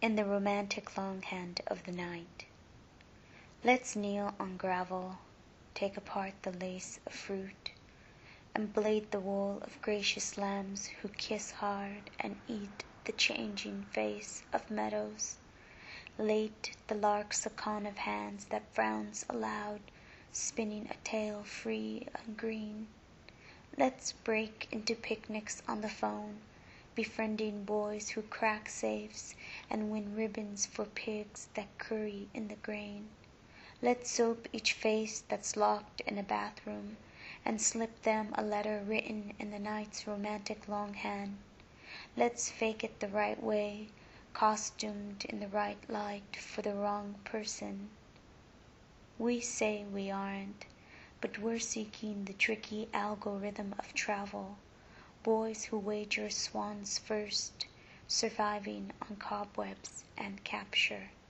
in the romantic longhand of the night. Let's kneel on gravel, take apart the lace of fruit, and blade the wool of gracious lambs who kiss hard and eat the changing face of meadows. Late the lark's succon of hands that frowns aloud, spinning a tale free and green. Let's break into picnics on the phone, befriending boys who crack safes and win ribbons for pigs that curry in the grain. Let's soap each face that's locked in a bathroom and slip them a letter written in the night's romantic longhand. Let's fake it the right way, costumed in the right light for the wrong person. We say we aren't, but we're seeking the tricky algorithm of travel, boys who wager swans first, surviving on cobwebs and capture.